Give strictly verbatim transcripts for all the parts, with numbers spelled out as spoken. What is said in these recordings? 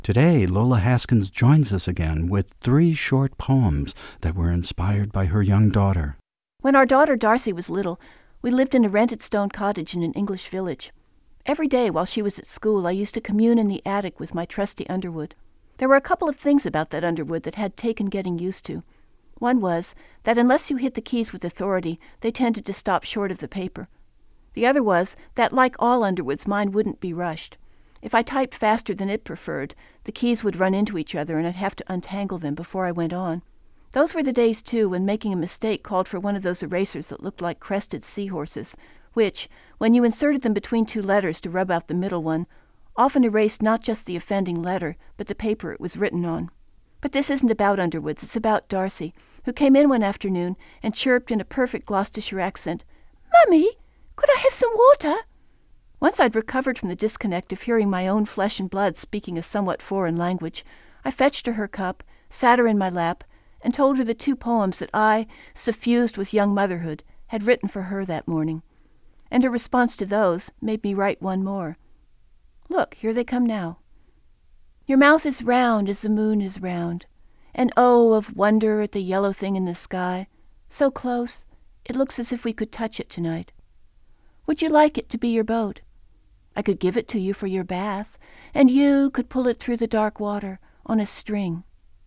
Today, Lola Haskins joins us again with three short poems that were inspired by her young daughter. When our daughter Darcy was little, we lived in a rented stone cottage in an English village. Every day while she was at school, I used to commune in the attic with my trusty Underwood. There were a couple of things about that Underwood that had taken getting used to. One was that unless you hit the keys with authority, they tended to stop short of the paper. The other was that, like all Underwoods, mine wouldn't be rushed. If I typed faster than it preferred, the keys would run into each other and I'd have to untangle them before I went on. Those were the days, too, when making a mistake called for one of those erasers that looked like crested seahorses, which, when you inserted them between two letters to rub out the middle one, often erased not just the offending letter, but the paper it was written on. But this isn't about Underwoods, it's about Darcy, who came in one afternoon and chirped in a perfect Gloucestershire accent, "Mummy, could I have some water?" Once I'd recovered from the disconnect of hearing my own flesh and blood speaking a somewhat foreign language, I fetched her her cup, sat her in my lap, and told her the two poems that I, suffused with young motherhood, had written for her that morning. And her response to those made me write one more. Look, here they come now. Your mouth is round as the moon is round, and oh, of wonder at the yellow thing in the sky, so close, it looks as if we could touch it tonight. Would you like it to be your boat? I could give it to you for your bath, and you could pull it through the dark water on a string.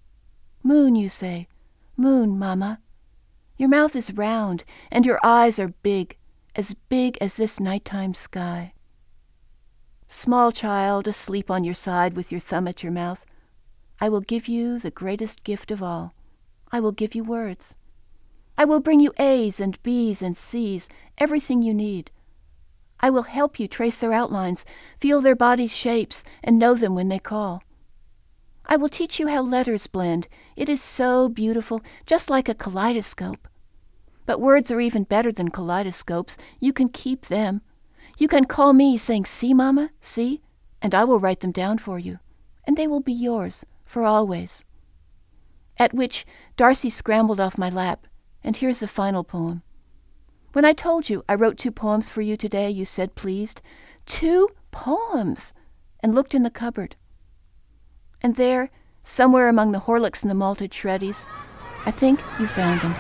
Moon, you say. Moon, Mama. Your mouth is round, and your eyes are big, as big as this nighttime sky. Small child, asleep on your side with your thumb at your mouth, I will give you the greatest gift of all. I will give you words. I will bring you A's and B's and C's, everything you need. I will help you trace their outlines, feel their bodies' shapes, and know them when they call. I will teach you how letters blend. It is so beautiful, just like a kaleidoscope. But words are even better than kaleidoscopes. You can keep them. You can call me saying, "See, Mama, see?" and I will write them down for you, and they will be yours for always. At which Darcy scrambled off my lap, and here's the final poem. When I told you I wrote two poems for you today, you said pleased. Two poems! And looked in the cupboard. And there, somewhere among the Horlicks and the malted shreddies, I think you found them.